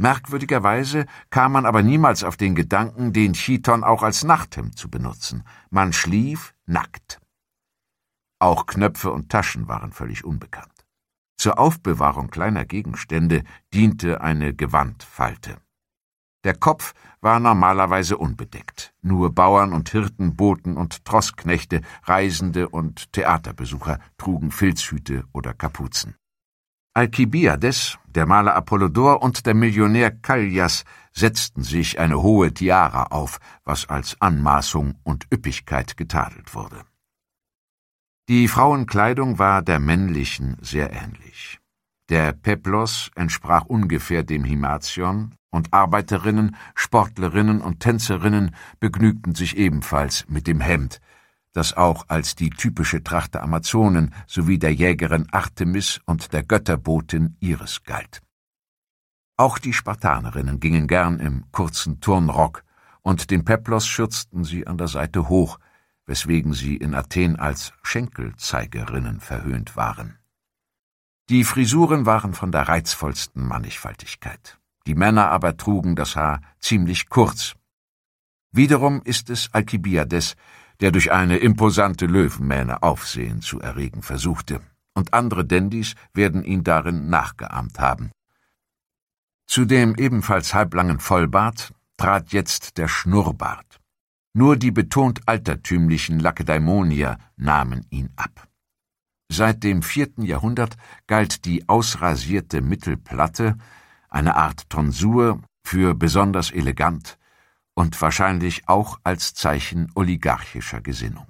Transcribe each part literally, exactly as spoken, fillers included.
Merkwürdigerweise kam man aber niemals auf den Gedanken, den Chiton auch als Nachthemd zu benutzen. Man schlief nackt. Auch Knöpfe und Taschen waren völlig unbekannt. Zur Aufbewahrung kleiner Gegenstände diente eine Gewandfalte. Der Kopf war normalerweise unbedeckt. Nur Bauern und Hirten, Boten und Trossknechte, Reisende und Theaterbesucher trugen Filzhüte oder Kapuzen. Alkibiades, der Maler Apollodor und der Millionär Kallias setzten sich eine hohe Tiara auf, was als Anmaßung und Üppigkeit getadelt wurde. Die Frauenkleidung war der männlichen sehr ähnlich. Der Peplos entsprach ungefähr dem Himation, und Arbeiterinnen, Sportlerinnen und Tänzerinnen begnügten sich ebenfalls mit dem Hemd, das auch als die typische Tracht der Amazonen sowie der Jägerin Artemis und der Götterbotin Iris galt. Auch die Spartanerinnen gingen gern im kurzen Turnrock, und den Peplos schürzten sie an der Seite hoch, weswegen sie in Athen als Schenkelzeigerinnen verhöhnt waren. Die Frisuren waren von der reizvollsten Mannigfaltigkeit. Die Männer aber trugen das Haar ziemlich kurz. Wiederum ist es Alkibiades, der durch eine imposante Löwenmähne Aufsehen zu erregen versuchte, und andere Dandys werden ihn darin nachgeahmt haben. Zu dem ebenfalls halblangen Vollbart trat jetzt der Schnurrbart. Nur die betont altertümlichen Lakedaimonier nahmen ihn ab. Seit dem vierten Jahrhundert galt die ausrasierte Mittelplatte, eine Art Tonsur, für besonders elegant und wahrscheinlich auch als Zeichen oligarchischer Gesinnung.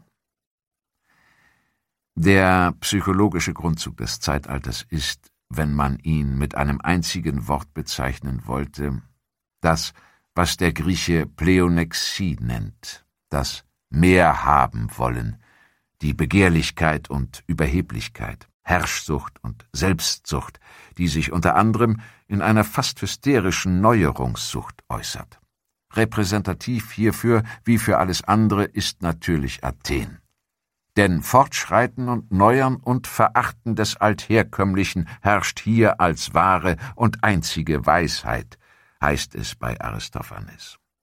Der psychologische Grundzug des Zeitalters ist, wenn man ihn mit einem einzigen Wort bezeichnen wollte, das, was der Grieche Pleonexie nennt, das Mehr haben wollen, die Begehrlichkeit und Überheblichkeit, Herrschsucht und Selbstsucht, die sich unter anderem in einer fast hysterischen Neuerungssucht äußert. Repräsentativ hierfür, wie für alles andere, ist natürlich Athen. Denn Fortschreiten und Neuern und Verachten des Altherkömmlichen herrscht hier als wahre und einzige Weisheit, heißt es bei Aristophanes.